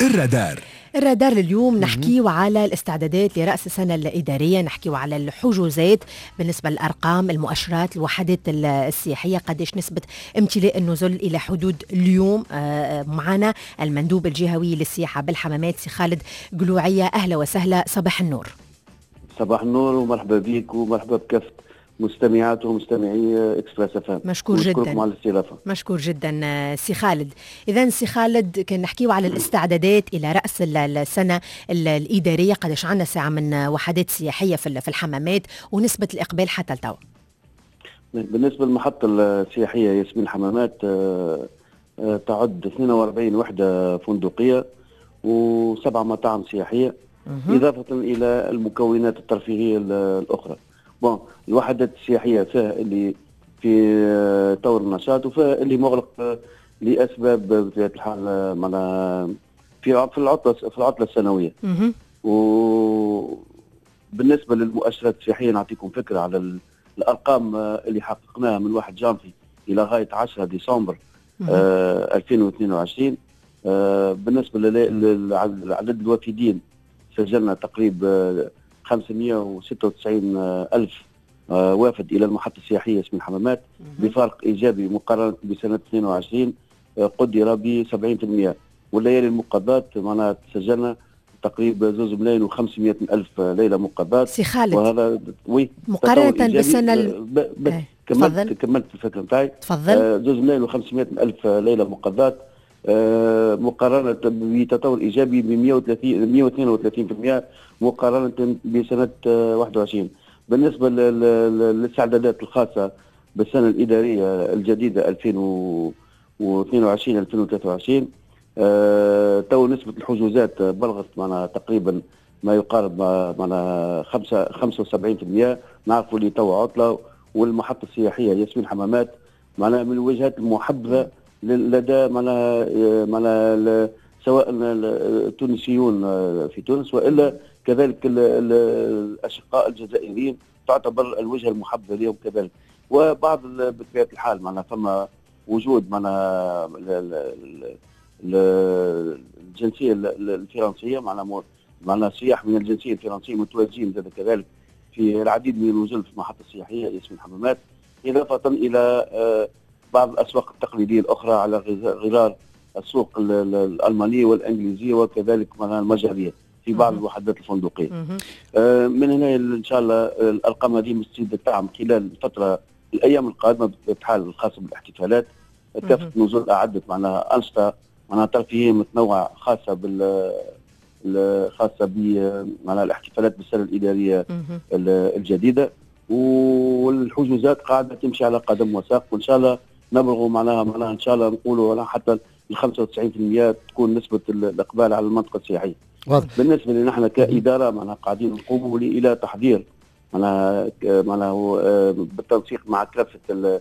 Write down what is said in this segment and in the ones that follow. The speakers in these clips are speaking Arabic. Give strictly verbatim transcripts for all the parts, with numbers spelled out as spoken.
الرادار. الرادار اليوم نحكيو على الاستعدادات لرأس السنة الإدارية، نحكيو على الحجوزات بالنسبة للأرقام، المؤشرات، الوحدات السياحية، قديش نسبة امتلاء النزل إلى حدود اليوم. معنا المندوب الجهوي للسياحة بالحمامات سي خالد قلوعية. أهلا وسهلا، صباح النور. صباح النور ومرحبا بك ومرحبا بكافة مستمعات ومستمعي اكسبريس اف ام. مشكور جدا على الاستضافه. مشكور جدا سي خالد. اذا سي خالد كان نحكيو على الاستعدادات الى راس السنه الاداريه، قداش عندنا ساعه من وحدات سياحيه في الحمامات ونسبه الاقبال حتى التو؟ بالنسبه للمحطه السياحيه ياسمين الحمامات تعد اثنين وأربعين وحده فندقيه وسبع مطاعم سياحيه اضافه الى المكونات الترفيهيه الاخرى. بون الوحدات السياحيه فيها اللي في طور النشاط وفيها اللي مغلق لاسباب بطبيعه الحال معنا في في العطله في العطله السنويه. وبالنسبه للمؤشرات السياحيه نعطيكم فكره على الارقام اللي حققناها من واحد جانفي الى غايه عشرة ديسمبر آه ألفين واثنين وعشرين. آه بالنسبه لعدد الوافدين سجلنا تقريبا خمسمئة وستة وتسعين ألف وافد إلى المحطة السياحية ياسمين الحمامات بفرق إيجابي مقارنة بسنة اثنين وعشرين قدر ب سبعين بالمئة. والليالي المقابات معناها سجلنا تقريبا زوز ملايين وخمسمئة ألف ليلة مقابات. سي خالد، وهذا وي مقارنة بالسنة ال... ب... ب... ايه. كملت كملت الفكرة نتاعي. تفضل. زوز ملايين وخمسمئة ألف ليلة مقابات آه مقارنة بتطور إيجابي ب مئة واثنين وثلاثين بالمئة مقارنة بسنة آه واحد وعشرين. بالنسبة للاستعدادات الخاصة بالسنة الإدارية الجديدة ألفين واثنين وعشرين ألفين وثلاثة وعشرين آه تو نسبة الحجوزات بلغت معنا تقريبا ما يقارب معنا خمسة وسبعين بالمئة. نعرفوا اللي تو عطلة والمحطة السياحية ياسمين حمامات معنا من الوجهات المحبذة لدى معنا معنا سواء التونسيون في تونس والا كذلك الاشقاء الجزائريين تعتبر الوجهه المحببه لهم كذلك. وبعض بطبيعه الحال معنا فما وجود معنا الجنسيه الفرنسيه معنا معنا سياح من الجنسيه الفرنسيه متواجدين كذلك في العديد من الوجوه في المحطه السياحيه ياسمين الحمامات، اضافه الى بعض الاسواق التقليديه الاخرى على غرار السوق الالمانيه والانجليزيه وكذلك المجريه في بعض الوحدات الفندقيه. آه من هنا ان شاء الله الارقام هذه مستعده الدعم خلال الفتره الايام القادمه بالحال الخاصه بالاحتفالات. كافه النزول اعدت معناها انشطه معناها ترفيهيه متنوعه خاصه بال خاصه ب معناها الاحتفالات بالسنه الاداريه الجديده، والحجوزات قاعده تمشي على قدم وساق، وان شاء الله نبلغوا معناها معناها ان شاء الله نقولوا حتى ال خمسة وتسعين بالمئة تكون نسبه الاقبال على المنطقه السياحيه. واضح. بالنسبه لنا نحن كاداره معناها قاعدين نقوموا الى تحضير معناها معناها بالتنسيق مع كافه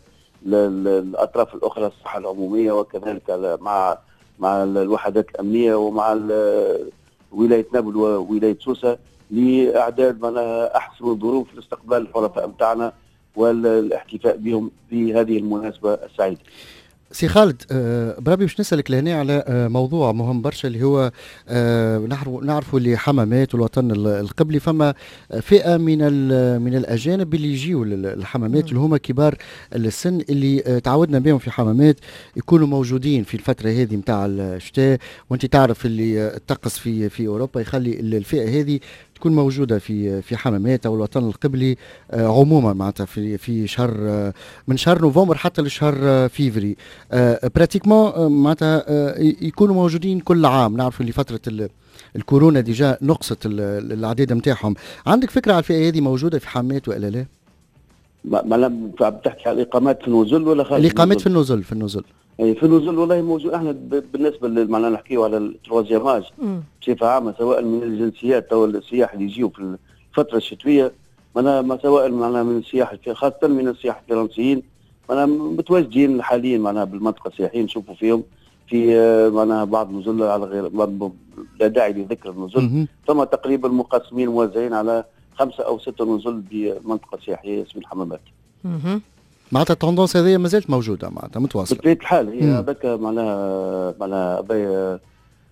الاطراف الاخرى الصحه العموميه وكذلك مع مع الوحدات الامنيه ومع ولايه نابل وولايه سوسه لاعداد معناها احسن الظروف لاستقبال الحرفاء بتاعنا والاحتفاء بهم في هذه المناسبة السعيدة. سي خالد أه بربي باش نسألك لهنا على أه موضوع مهم برشا اللي هو أه نعرفوا اللي حمامات والوطن القبلي فما فئة من من الأجانب اللي يجيوا للحمامات اللي هما كبار السن اللي أه تعودنا بهم في حمامات يكونوا موجودين في الفترة هذه متاع الشتاء، وانت تعرف اللي الطقس في في أوروبا يخلي الفئة هذه تكون موجودة في في حمامات أو الوطن القبلي آه عموما معناتها في في شهر آه من شهر نوفمبر حتى لشهر آه فيفري آه براتيكمون آه معناتها آه يكونوا موجودين كل عام. نعرف اللي فترة الكورونا ديجا نقصت العديد نتاعهم. عندك فكرة على الفئة هذه موجودة في حمامات ولا لا؟ ما لم بتحكي على الإقامات في النزل ولا خارج الإقامات في النزل في النزل اي في النزل والله موجود. احنا بالنسبه معناها نحكيو على التروازياماج بصفه عامه سواء من الجنسيات او السياح اللي يجيو في الفتره الشتويه معناها سواء معناها من السياح خاصه من السياح الفرنسيين معناها متواجدين حاليا معناها بالمنطقه السياحيه نشوفوا فيهم في معناها بعض النزل على غير لا داعي لذكر النزل. ثم تقريبا مقسمين موزعين على خمسه او سته نزل بالمنطقه السياحيه اسم الحمامات. معناتها التوندونس هذه ما زالت موجوده معناتها متواصله بطبيعه الحال. هي هذاك معناها معناها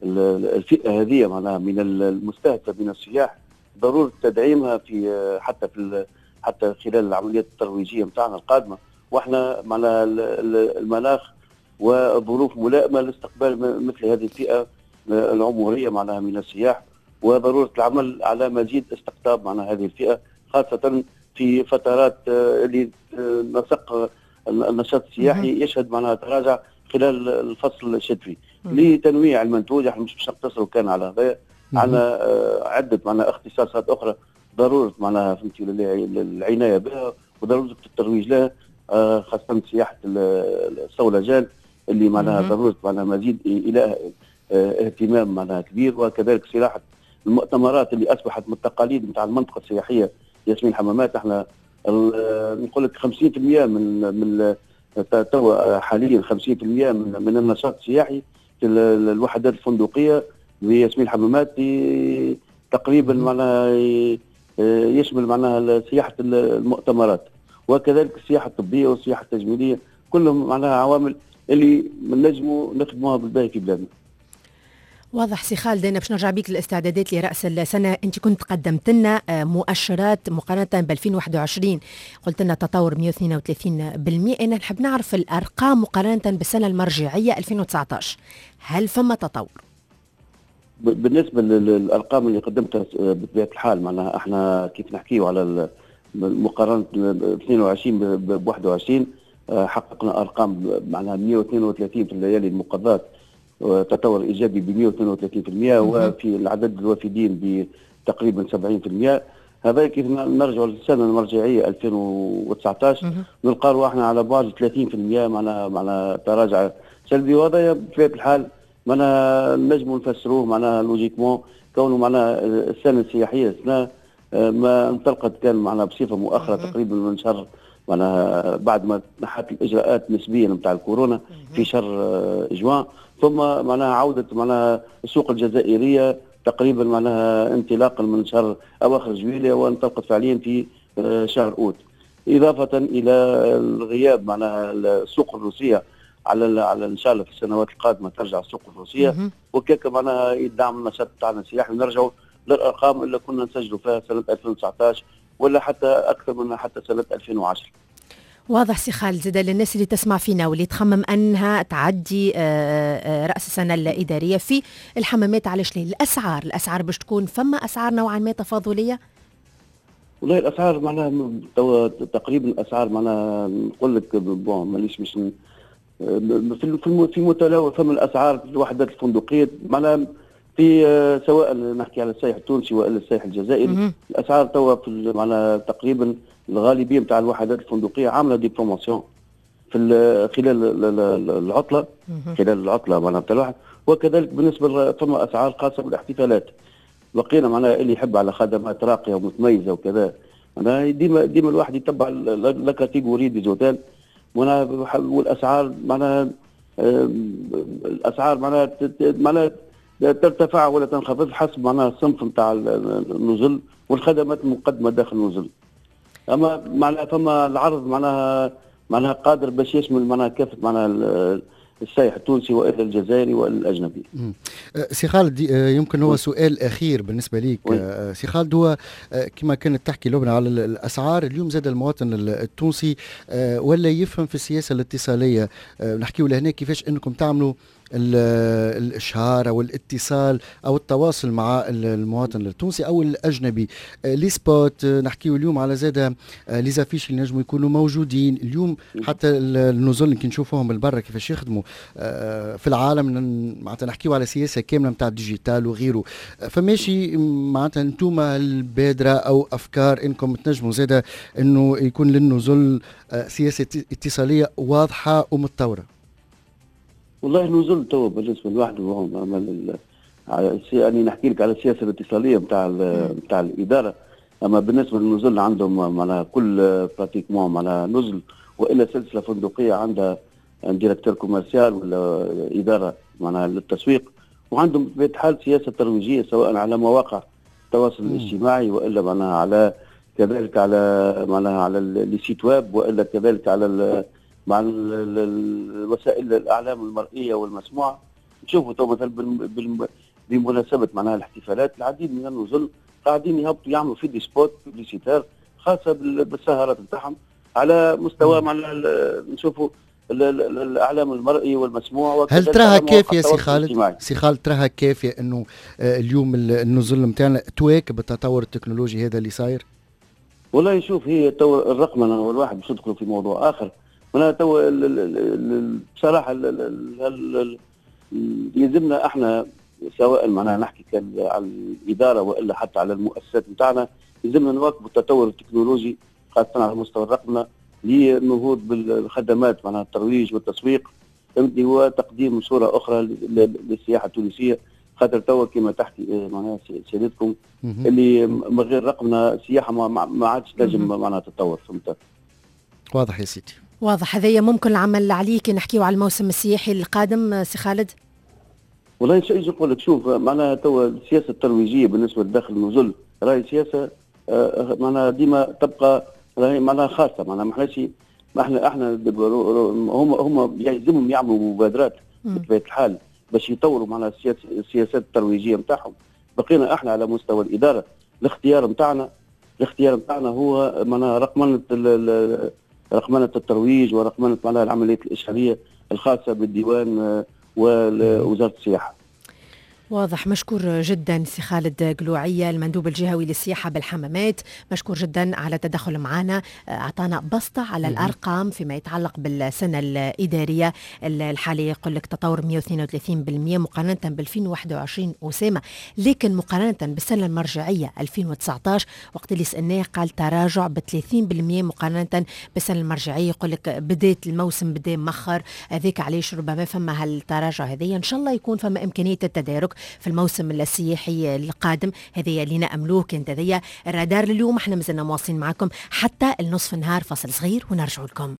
الفئه هذه معناها من المستهدفه من السياح ضروره تدعيمها في حتى في حتى خلال العمليات الترويجيه نتاعنا القادمه، واحنا معناها المناخ وظروف ملائمه لاستقبال مثل هذه الفئه العمريه معناها من السياح، وضروره العمل على مزيد استقطاب معناها هذه الفئه خاصه في فترات اللي نسق النشاط السياحي يشهد معناها تراجع خلال الفصل الشتوي. لتنويع المنتوج احنا مش باش نقتصروا كان على هذا، عندنا عده معناها اختصاصات اخرى ضروره معناها فهمتي العنايه بها وضروره الترويج لها، خاصه سياحه الصولجان اللي معناها ضروره معناها مزيد الى اهتمام معناها كبير، وكذلك سياحه المؤتمرات اللي اصبحت من التقاليد نتاع المنطقه السياحيه ياسمين حمامات. احنا نقول لك خمسين بالمئة من من توا حاليا خمسين بالمئة من, من النشاط السياحي في الوحدات الفندقيه بياسمين حمامات تقريبا معناها يشمل معناها سياحه المؤتمرات وكذلك السياحه الطبيه والسياحه التجميليه، كلهم معناها عوامل اللي نجموا نخدموها بالباهي في بلادنا. واضح سي خالد. أنا باش نرجع بيك للاستعدادات لرأس السنة. أنت كنت قدمت لنا مؤشرات مقارنة ب ألفين وواحد وعشرين، قلت لنا تطور مئة واثنين وثلاثين بالمئة. أنا نحب نعرف الأرقام مقارنة بالسنة المرجعية ألفين وتسعة عشر، هل فما تطور؟ بالنسبة للأرقام اللي قدمتها بطبيعة الحال معناها احنا كيف نحكيو على مقارنة اثنين وعشرين ب واحد وعشرين حققنا أرقام معناها مئة واثنين وثلاثين في الليالي المقضاة، تطور ايجابي ب مئة واثنين وثلاثين بالمئة، وفي العدد الوافدين بتقريبا سبعين بالمئة. هذا كيف نرجع للسنه المرجعيه ألفين وتسعة عشر نلقاو احنا على بعد ثلاثين بالمئة معنا معنا تراجع سلبي، وهذا بطبيعه الحال معنا نجموا نفسروه معنا لوجيكمون كونه معنا السنه السياحيه السنه ما انطلقت كان معنا بصفه مؤخره تقريبا من شهر معنا بعد ما نحت الاجراءات نسبيا نتاع الكورونا في شهر جوان، ثم معناها عودة معناها السوق الجزائرية تقريبا معناها انطلاقا من شهر أواخر جويلية وانطلقت فعليا في شهر أوت، إضافة إلى الغياب معناها السوق الروسية على على إن شاء الله في السنوات القادمة ترجع السوق الروسية، وكيك معناها يدعم النشاط تاعنا السياحي ونرجعوا للأرقام اللي كنا نسجلوا فيها سنة ألفين وتسعة عشر ولا حتى أكثر منها حتى سنة ألفين وعشرة. واضح سي خالد. زاد للناس اللي تسمع فينا واللي تخمم انها تعدي راس السنه الاداريه في الحمامات، علاش ليه؟ الاسعار الاسعار باش تكون فما اسعار نوعا ما تفاضليه؟ والله الاسعار معناها تقريبا الاسعار معناها نقول لك بون مانيش مش في في متناول فما الاسعار في الوحدات الفندقيه معناها في سواء نحكي على السائح التونسي والا السائح الجزائري. الاسعار توا في معناها تقريبا الغالبيه نتاع الوحدات الفندقيه عامله دي بروموسيون في خلال العطله خلال العطله معناها نتاع الواحد، وكذلك بالنسبه فما اسعار خاصه بالاحتفالات. بقينا معناها اللي يحب على خدمات راقيه ومتميزه وكذا معناها ديما ديما الواحد يتبع لا كاتيجوري دي زوتيل معناها، والاسعار معناها الاسعار معناها معناها ترتفع ولا تنخفض حسب معناها الصنف نتاع النزل والخدمات المقدمه داخل النزل. اما معناها فما العرض معناها معناها قادر باش يشمل معناها كافه معناها السائح التونسي والا الجزائري والا الاجنبي. سي خالد يمكن هو سؤال اخير بالنسبه ليك. سي خالد هو كما كانت تحكي لبنى على الاسعار، اليوم زاد المواطن التونسي ولا يفهم في السياسه الاتصاليه، نحكيو لهنا كيفاش انكم تعملوا الاشهار او الاتصال او التواصل مع المواطن التونسي او الاجنبي. لي سبوت نحكيو اليوم على زاده لي زافيش اللي نجموا يكونوا موجودين اليوم، حتى النزل اللي نشوفوهم بالبرة كيفاش يخدموا في العالم. معناتها نحكيو على سياسه كامله نتاع الديجيتال وغيره. فماشي معناتها انتم البادره او افكار انكم تنجموا زاده انه يكون للنزل سياسه اتصاليه واضحه ومتطوره؟ والله النزول تو بالنسبه لوحده يعني نحكي لك على السياسه الاتصاليه نتاع نتاع الاداره، اما بالنسبه للنزول عندهم معناها كل براتيكمون معناها نزل والا سلسله فندقيه عندها ديريكتور كوميرسيال ولا اداره معناها للتسويق، وعندهم بطبيعه الحال سياسه ترويجيه سواء على مواقع التواصل الاجتماعي والا معناها على كذلك على معناها على السيت ويب والا كذلك على مع وسائل الاعلام المرئيه والمسموعه. نشوفوا تو مثلا بمناسبه معناها الاحتفالات العديد من النزل قاعدين يهبطوا يعملوا في دي سبوت بوبليسيتير خاصه بالسهرات نتاعهم على مستوى معناها نشوفوا الاعلام المرئي والمسموع. هل تراها كافيه سي خالد؟ سي خالد تراها كافيه انه اليوم النزل نتاعنا تواكب التطور التكنولوجي هذا اللي صاير؟ والله شوف هي تو الرقمنه والواحد باش ندخلوا في موضوع اخر. انا تو بصراحه يلزمنا احنا سواء معناها نحكي كان على الاداره والا حتى على المؤسسات نتاعنا يلزمنا نواكبوا التطور التكنولوجي خاصه على مستوى الرقمنه للنهوض بالخدمات معناها الترويج والتسويق اللي هو تقديم صوره اخرى للسياحه التونسيه. خاطر توا كما تحكي معناها سيادتكم اللي من غير رقمنا السياحه ما عادش تنجم معناها تتطور. فهمت؟ واضح يا سيدي. واضح. هذايا ممكن العمل عليك نحكيو على الموسم السياحي القادم سي خالد؟ والله شيء نقول لك شوف معناها توا السياسه الترويجيه بالنسبه لداخل النزل راهي سياسه آه معناها ديما تبقى راهي معناها خاصه معناها ما احناش ما احنا احنا هم هم يلزمهم يعملوا مبادرات بطبيعه الحال باش يطوروا معناها السياسات الترويجيه نتاعهم. بقينا احنا على مستوى الاداره الاختيار نتاعنا الاختيار نتاعنا هو معناها رقمنه رقمنه الترويج ورقمنه معناها العمليات الاشهاريه الخاصه بالديوان ووزاره السياحه. واضح. مشكور جدا سي خالد قلوعية المندوب الجهوي للسياحة بالحمامات، مشكور جدا على التدخل معنا، أعطانا بسطة على الأرقام فيما يتعلق بالسنة الإدارية الحالية. يقول لك تطور مئة واثنين وثلاثين بالمئة مقارنة ب ألفين وواحد وعشرين أسامة، لكن مقارنة بالسنة المرجعية ألفين وتسعة عشر وقت اللي سألناه قال تراجع ب ثلاثين بالمئة مقارنة بالسنة المرجعية. يقول لك بداية الموسم بدا مخر، هذيك علاش ربما فما هالتراجع هذه. إن شاء الله يكون فما إمكانية التدارك في الموسم السياحي القادم. هذه اللي نأملوه. كانت هذه الرادار لليوم. احنا مازلنا مواصلين معكم حتى النصف النهار، فاصل صغير ونرجع لكم.